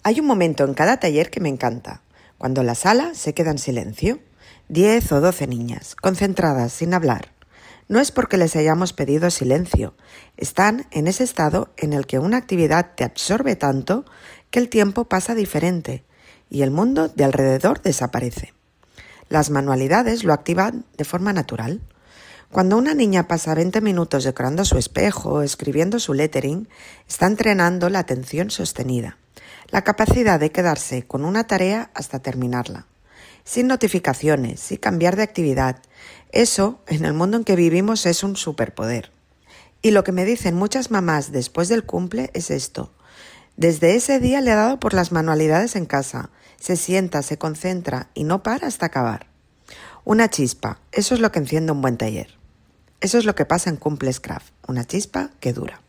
Hay un momento en cada taller que me encanta, cuando la sala se queda en silencio. 10 o 12 niñas, concentradas, sin hablar. No es porque les hayamos pedido silencio, están en ese estado en el que una actividad te absorbe tanto que el tiempo pasa diferente y el mundo de alrededor desaparece. Las manualidades lo activan de forma natural. Cuando una niña pasa 20 minutos decorando su espejo o escribiendo su lettering, está entrenando la atención sostenida, la capacidad de quedarse con una tarea hasta terminarla, sin notificaciones, sin cambiar de actividad. Eso, en el mundo en que vivimos, es un superpoder. Y lo que me dicen muchas mamás después del cumple es esto. Desde ese día le ha dado por las manualidades en casa. Se sienta, se concentra y no para hasta acabar. Una chispa, eso es lo que enciende un buen taller. Eso es lo que pasa en Cumples Craft, una chispa que dura.